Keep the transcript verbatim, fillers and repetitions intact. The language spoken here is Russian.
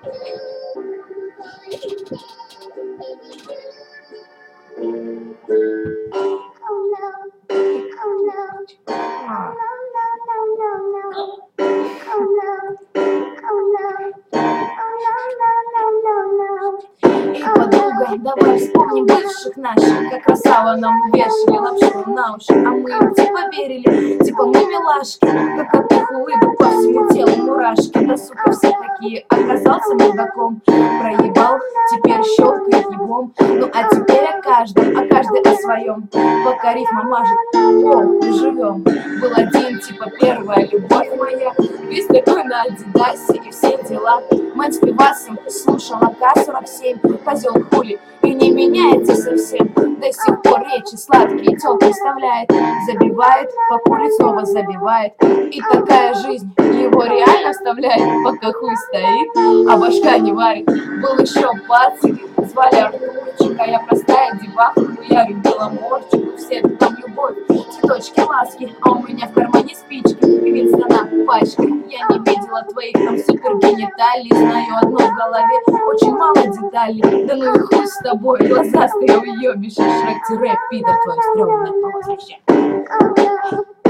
Эй, подруга, давай вспомним бывших наших, как красава нам вешали лапшу на уши, а мы им типа верили, типа мы милашки, как от их улыбок по всему телу мурашки. Да сука, все такие, оказался мудаком, проебал, теперь щелкает ебом. Ну а теперь о каждом, о каждой о своем, пока рифма мажет, о, живем. Был один, типа первая любовь моя, весь такой на Адидасе и все дела. Мать с пивасом слушала К сорок семь, козел хули и не меняется совсем. До сих пор речи сладкие тёлки вставляет, забивает, покурит, снова забивает. И такая жизнь его реально вставляет, пока хуй стоит, а башка не варит. Был еще пацан, звали Артурчик, а я простая деваха, хуярю беломорчику. Все там любовь, цветочки, ласки, а у меня в кармане спички и Винстона пачка. Я не видела твоих там супер гениталий, знаю одно в голове, очень мало деталей. Да ну и хуй с тобой, глазастый уебище, Шрек-пидор твой стрёмный по возвращению.